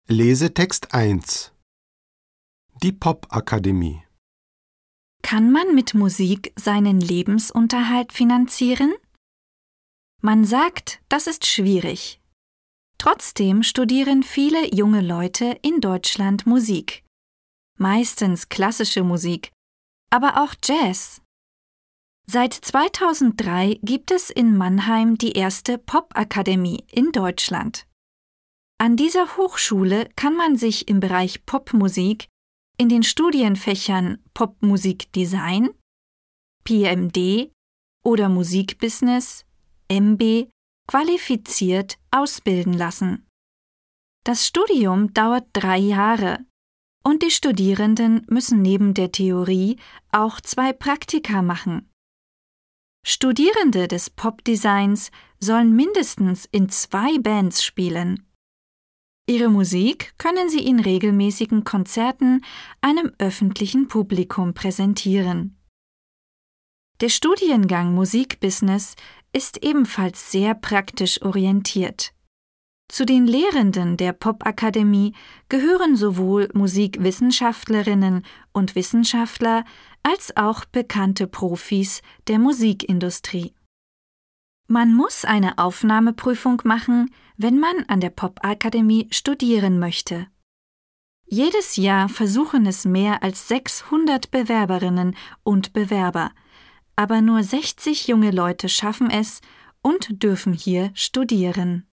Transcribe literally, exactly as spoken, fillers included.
Lesetext eins. Die Popakademie. Kann man mit Musik seinen Lebensunterhalt finanzieren? Man sagt, das ist schwierig. Trotzdem studieren viele junge Leute in Deutschland Musik. Meistens klassische Musik, aber auch Jazz. Seit zweitausenddrei gibt es in Mannheim die erste Popakademie in Deutschland. An dieser Hochschule kann man sich im Bereich Popmusik in den Studienfächern Popmusikdesign, P M D oder Musikbusiness, M B, qualifiziert ausbilden lassen. Das Studium dauert drei Jahre und die Studierenden müssen neben der Theorie auch zwei Praktika machen. Studierende des Popdesigns sollen mindestens in zwei Bands spielen. Ihre Musik können sie in regelmäßigen Konzerten einem öffentlichen Publikum präsentieren. Der Studiengang Musikbusiness ist ebenfalls sehr praktisch orientiert. Zu den Lehrenden der Popakademie gehören sowohl Musikwissenschaftlerinnen und Wissenschaftler als auch bekannte Profis der Musikindustrie. Man muss eine Aufnahmeprüfung machen, wenn man an der Popakademie studieren möchte. Jedes Jahr versuchen es mehr als sechshundert Bewerberinnen und Bewerber, aber nur sechzig junge Leute schaffen es und dürfen hier studieren.